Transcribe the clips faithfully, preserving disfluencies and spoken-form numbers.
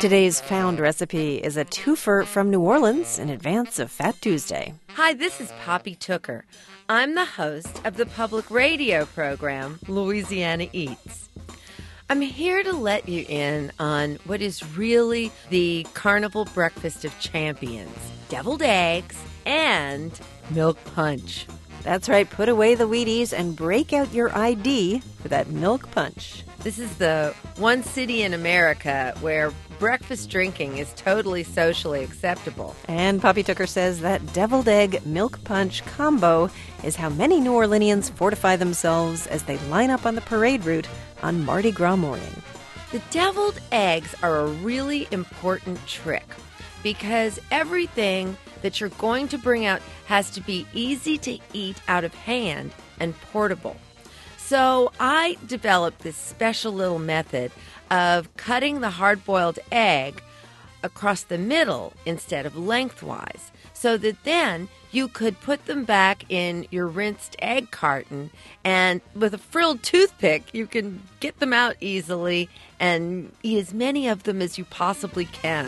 Today's found recipe is a twofer from New Orleans in advance of Fat Tuesday. Hi, this is Poppy Tooker. I'm the host of the public radio program, Louisiana Eats. I'm here to let you in on what is really the carnival breakfast of champions, deviled eggs and milk punch. That's right, put away the Wheaties and break out your I D for that milk punch. This is the one city in America where breakfast drinking is totally socially acceptable. And Poppy Tooker says that deviled egg milk punch combo is how many New Orleanians fortify themselves as they line up on the parade route on Mardi Gras morning. The deviled eggs are a really important trick because everything that you're going to bring out has to be easy to eat out of hand and portable. So I developed this special little method of cutting the hard-boiled egg across the middle instead of lengthwise, so that then you could put them back in your rinsed egg carton, and with a frilled toothpick, you can get them out easily and eat as many of them as you possibly can.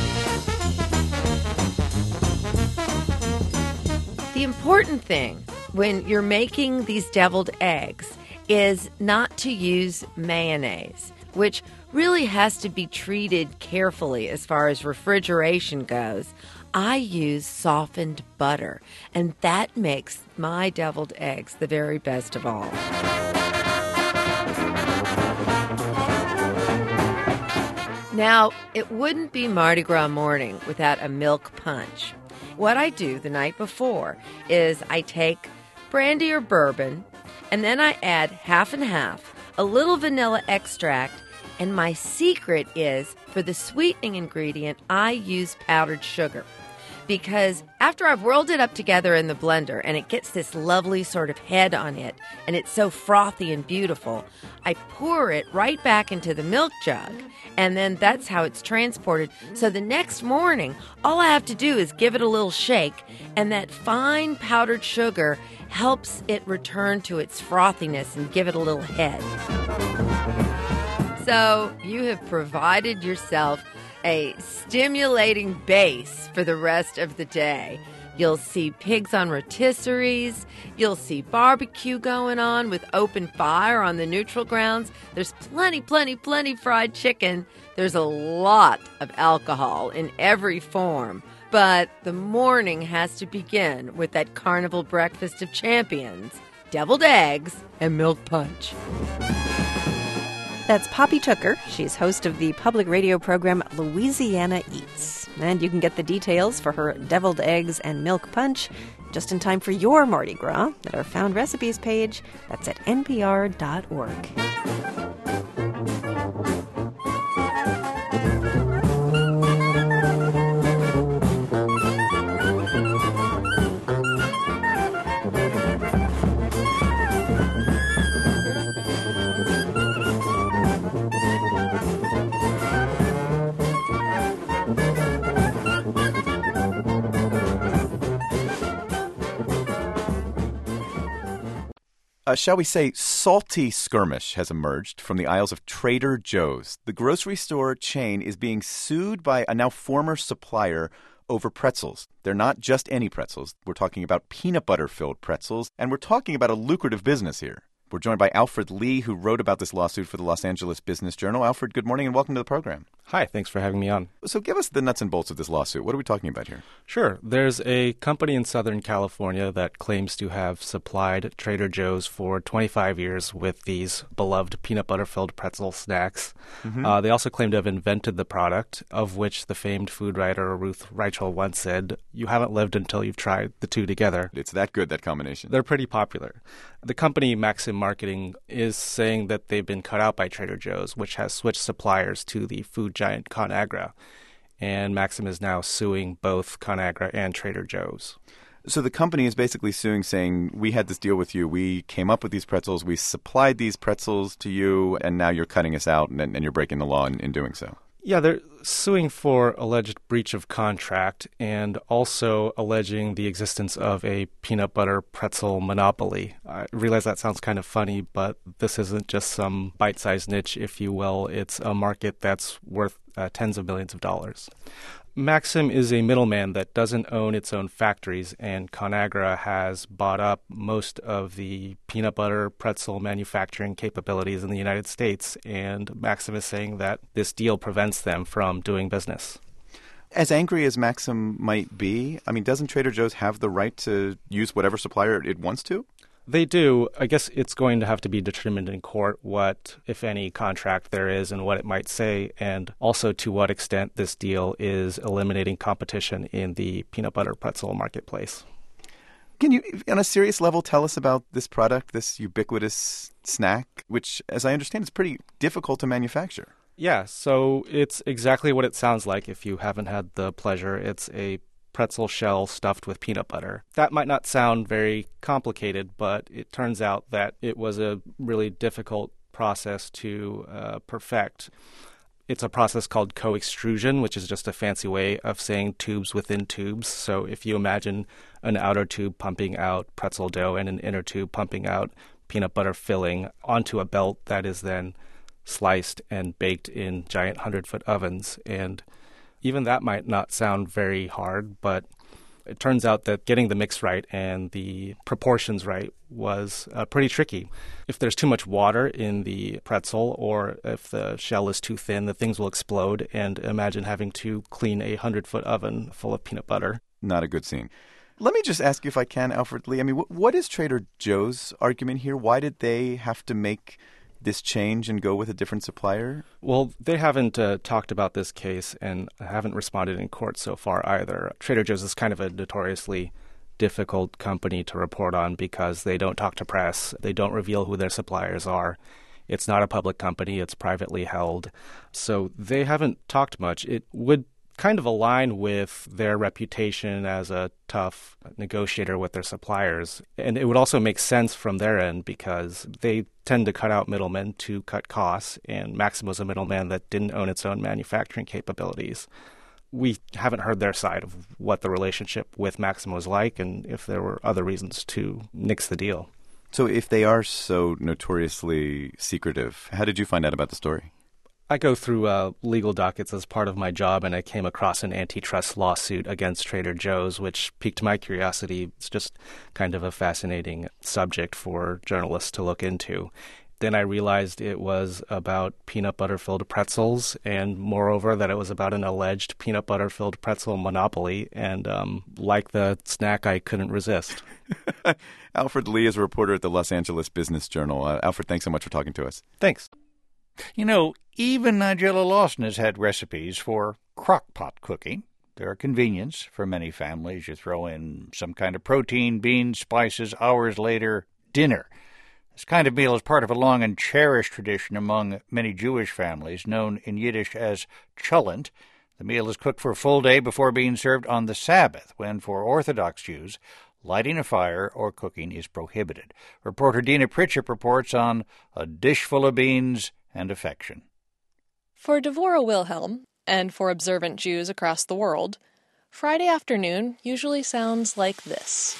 The important thing when you're making these deviled eggs is not to use mayonnaise, which really has to be treated carefully as far as refrigeration goes. I use softened butter, and that makes my deviled eggs the very best of all. Now, it wouldn't be Mardi Gras morning without a milk punch. What I do the night before is I take brandy or bourbon, and then I add half and half, a little vanilla extract, and my secret is, for the sweetening ingredient, I use powdered sugar. Because after I've whirled it up together in the blender and it gets this lovely sort of head on it, and it's so frothy and beautiful, I pour it right back into the milk jug, and then that's how it's transported. So the next morning, all I have to do is give it a little shake, and that fine powdered sugar helps it return to its frothiness and give it a little head. So you have provided yourself a stimulating base for the rest of the day. You'll see pigs on rotisseries. You'll see barbecue going on with open fire on the neutral grounds. There's plenty, plenty, plenty fried chicken. There's a lot of alcohol in every form. But the morning has to begin with that carnival breakfast of champions, deviled eggs and milk punch. That's Poppy Tooker. She's host of the public radio program Louisiana Eats. And you can get the details for her deviled eggs and milk punch just in time for your Mardi Gras at our Found Recipes page. That's at N P R dot org. Uh, shall we say, salty skirmish has emerged from the aisles of Trader Joe's. The grocery store chain is being sued by a now former supplier over pretzels. They're not just any pretzels. We're talking about peanut butter-filled pretzels, and we're talking about a lucrative business here. We're joined by Alfred Lee, who wrote about this lawsuit for the Los Angeles Business Journal. Alfred, good morning and welcome to the program. Hi, thanks for having me on. So give us the nuts and bolts of this lawsuit. What are we talking about here? Sure. There's a company in Southern California that claims to have supplied Trader Joe's for twenty-five years with these beloved peanut butter-filled pretzel snacks. Mm-hmm. Uh, they also claim to have invented the product, of which the famed food writer Ruth Reichel once said, "You haven't lived until you've tried the two together." It's that good, that combination. They're pretty popular. The company Maxim Marketing is saying that they've been cut out by Trader Joe's, which has switched suppliers to the food giant ConAgra. And Maxim is now suing both ConAgra and Trader Joe's. So the company is basically suing, saying, we had this deal with you. We came up with these pretzels. We supplied these pretzels to you, and now you're cutting us out, and, and you're breaking the law in, in doing so. Yeah, they're suing for alleged breach of contract and also alleging the existence of a peanut butter pretzel monopoly. I realize that sounds kind of funny, but this isn't just some bite-sized niche, if you will. It's a market that's worth uh, tens of millions of dollars. Maxim is a middleman that doesn't own its own factories, and Conagra has bought up most of the peanut butter pretzel manufacturing capabilities in the United States, and Maxim is saying that this deal prevents them from doing business. As angry as Maxim might be, I mean, doesn't Trader Joe's have the right to use whatever supplier it wants to? They do. I guess it's going to have to be determined in court what, if any, contract there is and what it might say, and also to what extent this deal is eliminating competition in the peanut butter pretzel marketplace. Can you, on a serious level, tell us about this product, this ubiquitous snack, which, as I understand, is pretty difficult to manufacture? Yeah, so it's exactly what it sounds like if you haven't had the pleasure. It's a pretzel shell stuffed with peanut butter. That might not sound very complicated, but it turns out that it was a really difficult process to uh, perfect. It's a process called co-extrusion, which is just a fancy way of saying tubes within tubes. So if you imagine an outer tube pumping out pretzel dough and an inner tube pumping out peanut butter filling onto a belt that is then sliced and baked in giant hundred-foot ovens. And even that might not sound very hard, but it turns out that getting the mix right and the proportions right was uh, pretty tricky. If there's too much water in the pretzel or if the shell is too thin, the things will explode. And imagine having to clean a hundred-foot oven full of peanut butter. Not a good scene. Let me just ask you if I can, Alfred Lee. I mean, wh- what is Trader Joe's argument here? Why did they have to make this change and go with a different supplier? Well, they haven't uh, talked about this case and haven't responded in court so far either. Trader Joe's is kind of a notoriously difficult company to report on because they don't talk to press. They don't reveal who their suppliers are. It's not a public company. It's privately held. So they haven't talked much. It would kind of align with their reputation as a tough negotiator with their suppliers. And it would also make sense from their end because they tend to cut out middlemen to cut costs, and Maxim was a middleman that didn't own its own manufacturing capabilities. We haven't heard their side of what the relationship with Maxim was like and if there were other reasons to nix the deal. So if they are so notoriously secretive, how did you find out about the story? I go through uh, legal dockets as part of my job, and I came across an antitrust lawsuit against Trader Joe's, which piqued my curiosity. It's just kind of a fascinating subject for journalists to look into. Then I realized it was about peanut butter-filled pretzels, and moreover that it was about an alleged peanut butter-filled pretzel monopoly, and um, like the snack, I couldn't resist. Alfred Lee is a reporter at the Los Angeles Business Journal. Uh, Alfred, thanks so much for talking to us. Thanks. You know, even Nigella Lawson has had recipes for crock-pot cooking. They're a convenience for many families. You throw in some kind of protein, beans, spices, hours later, dinner. This kind of meal is part of a long and cherished tradition among many Jewish families, known in Yiddish as cholent. The meal is cooked for a full day before being served on the Sabbath, when for Orthodox Jews, lighting a fire or cooking is prohibited. Reporter Dina Pritchett reports on a dish full of beans and affection. For Devorah Wilhelm, and for observant Jews across the world, Friday afternoon usually sounds like this.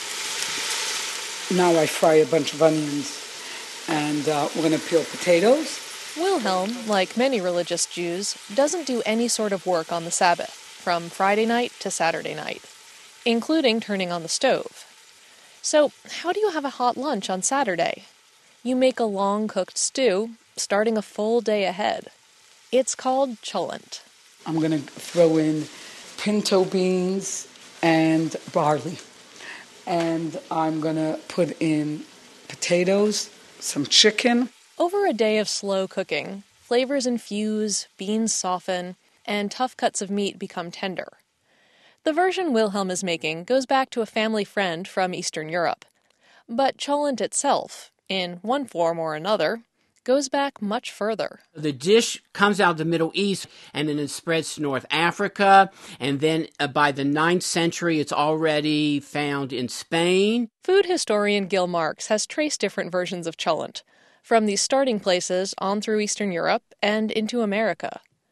Now I fry a bunch of onions, and uh, we're going to peel potatoes. Wilhelm, like many religious Jews, doesn't do any sort of work on the Sabbath, from Friday night to Saturday night, including turning on the stove. So, how do you have a hot lunch on Saturday? You make a long-cooked stew, starting a full day ahead. It's called cholent. I'm going to throw in pinto beans and barley. And I'm going to put in potatoes, some chicken. Over a day of slow cooking, flavors infuse, beans soften, and tough cuts of meat become tender. The version Wilhelm is making goes back to a family friend from Eastern Europe. But cholent itself, in one form or another, goes back much further. The dish comes out of the Middle East, and then it spreads to North Africa, and then uh, by the ninth century, it's already found in Spain. Food historian Gil Marks has traced different versions of cholent, from these starting places on through Eastern Europe and into America.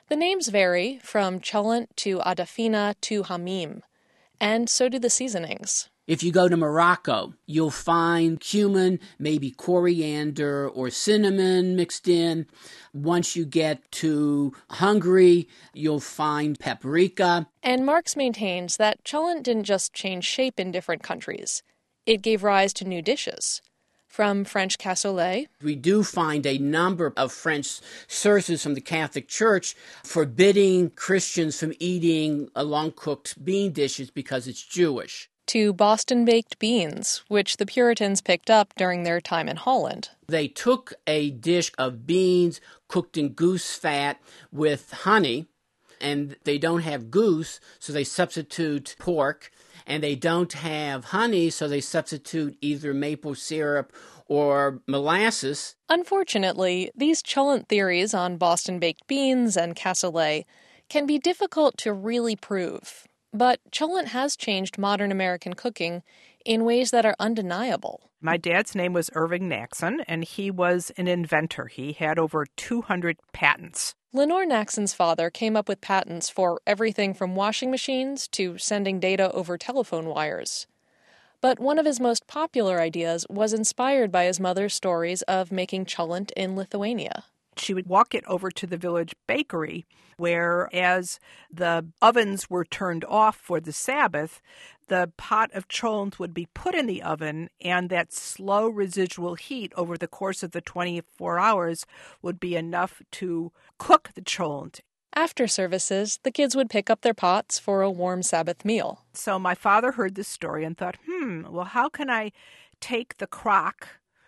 The names vary from cholent to adafina to hamim, and so do the seasonings. If you go to Morocco, you'll find cumin, maybe coriander or cinnamon mixed in. Once you get to Hungary, you'll find paprika. And Marx maintains that cholent didn't just change shape in different countries. It gave rise to new dishes. From French cassoulet. We do find a number of French sources from the Catholic Church forbidding Christians from eating long-cooked bean dishes because it's Jewish. To Boston baked beans, which the Puritans picked up during their time in Holland. They took a dish of beans cooked in goose fat with honey, and they don't have goose, so they substitute pork. And they don't have honey, so they substitute either maple syrup or molasses. Unfortunately, these cholent theories on Boston baked beans and cassoulet can be difficult to really prove. But cholent has changed modern American cooking in ways that are undeniable. My dad's name was Irving Naxon, and he was an inventor. He had over two hundred patents. Lenore Naxon's father came up with patents for everything from washing machines to sending data over telephone wires. But one of his most popular ideas was inspired by his mother's stories of making cholent in Lithuania. She would walk it over to the village bakery, where as the ovens were turned off for the Sabbath, the pot of cholent would be put in the oven, and that slow residual heat over the course of the twenty-four hours would be enough to cook the cholent. After services, the kids would pick up their pots for a warm Sabbath meal. So my father heard this story and thought, hmm, well, how can I take the crock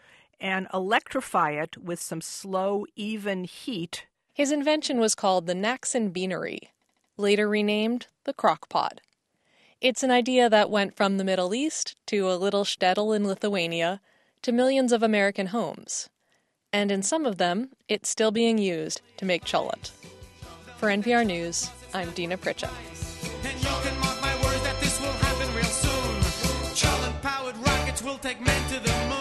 and electrify it with some slow, even heat? His invention was called the Naxon Beanery, later renamed the crock pot. It's an idea that went from the Middle East to a little shtetl in Lithuania to millions of American homes. And in some of them, it's still being used to make cholent. For N P R News, I'm Dina Pritchett. And you can mark my words that this will happen real soon. Cholent-powered rockets will take men to the moon.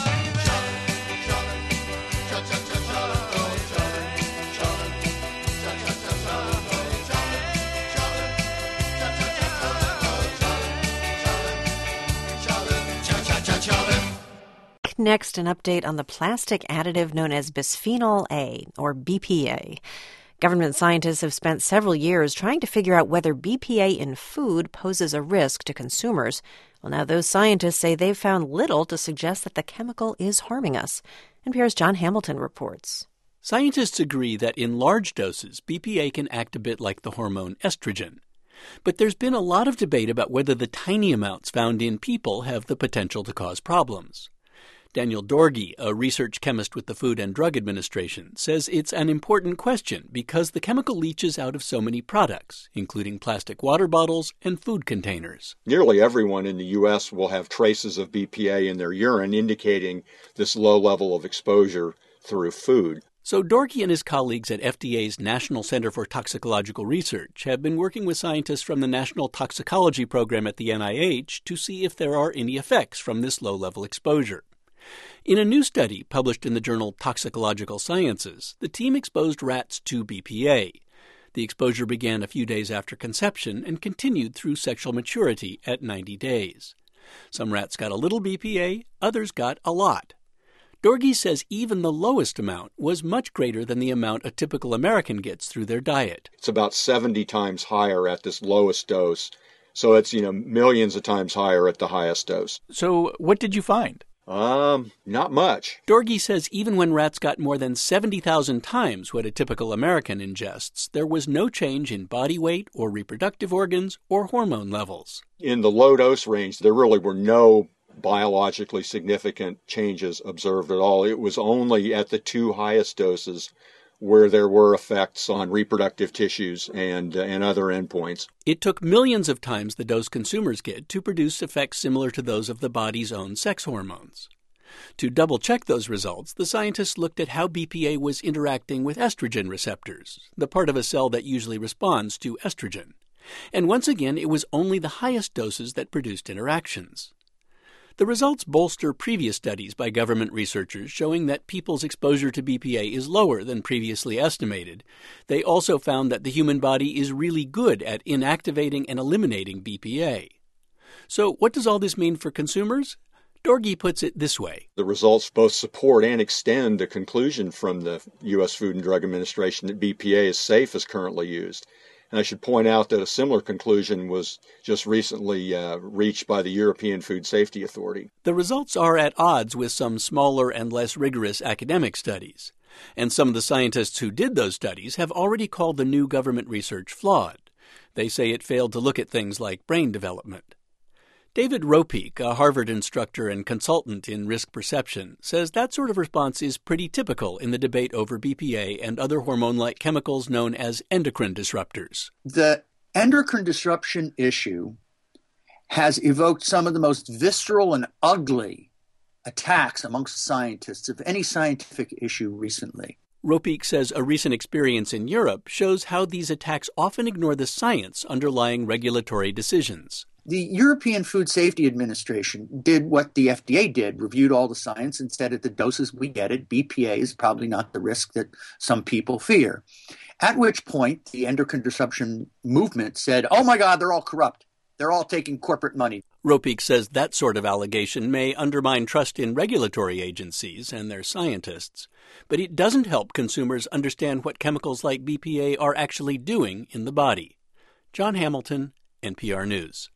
Next, an update on the plastic additive known as bisphenol A, or B P A. Government scientists have spent several years trying to figure out whether B P A in food poses a risk to consumers. Well, now those scientists say they've found little to suggest that the chemical is harming us. N P R's John Hamilton reports. Scientists agree that in large doses, B P A can act a bit like the hormone estrogen. But there's been a lot of debate about whether the tiny amounts found in people have the potential to cause problems. Daniel Dorgy, a research chemist with the Food and Drug Administration, says it's an important question because the chemical leaches out of so many products, including plastic water bottles and food containers. Nearly everyone in the U S will have traces of B P A in their urine, indicating this low level of exposure through food. So Dorgy and his colleagues at F D A's National Center for Toxicological Research have been working with scientists from the National Toxicology Program at the N I H to see if there are any effects from this low-level exposure. In a new study published in the journal Toxicological Sciences, the team exposed rats to B P A. The exposure began a few days after conception and continued through sexual maturity at ninety days. Some rats got a little B P A, others got a lot. Dorgy says even the lowest amount was much greater than the amount a typical American gets through their diet. It's about seventy times higher at this lowest dose, so it's, you know, millions of times higher at the highest dose. So what did you find? Um, not much. Dorgy says even when rats got more than seventy thousand times what a typical American ingests, there was no change in body weight or reproductive organs or hormone levels. In the low dose range, there really were no biologically significant changes observed at all. It was only at the two highest doses where there were effects on reproductive tissues and, uh, and other endpoints. It took millions of times the dose consumers get to produce effects similar to those of the body's own sex hormones. To double-check those results, the scientists looked at how B P A was interacting with estrogen receptors, the part of a cell that usually responds to estrogen. And once again, it was only the highest doses that produced interactions. The results bolster previous studies by government researchers showing that people's exposure to B P A is lower than previously estimated. They also found that the human body is really good at inactivating and eliminating B P A. So what does all this mean for consumers? Dorgy puts it this way. The results both support and extend the conclusion from the U S Food and Drug Administration that B P A is safe as currently used. And I should point out that a similar conclusion was just recently uh, reached by the European Food Safety Authority. The results are at odds with some smaller and less rigorous academic studies. And some of the scientists who did those studies have already called the new government research flawed. They say it failed to look at things like brain development. David Ropeek, a Harvard instructor and consultant in risk perception, says that sort of response is pretty typical in the debate over B P A and other hormone-like chemicals known as endocrine disruptors. The endocrine disruption issue has evoked some of the most visceral and ugly attacks amongst scientists of any scientific issue recently. Ropeek says a recent experience in Europe shows how these attacks often ignore the science underlying regulatory decisions. The European Food Safety Administration did what the F D A did, reviewed all the science and said at the doses we get it, B P A is probably not the risk that some people fear. At which point, the endocrine disruption movement said, oh my God, they're all corrupt. They're all taking corporate money. Ropeek says that sort of allegation may undermine trust in regulatory agencies and their scientists, but it doesn't help consumers understand what chemicals like B P A are actually doing in the body. John Hamilton, N P R News.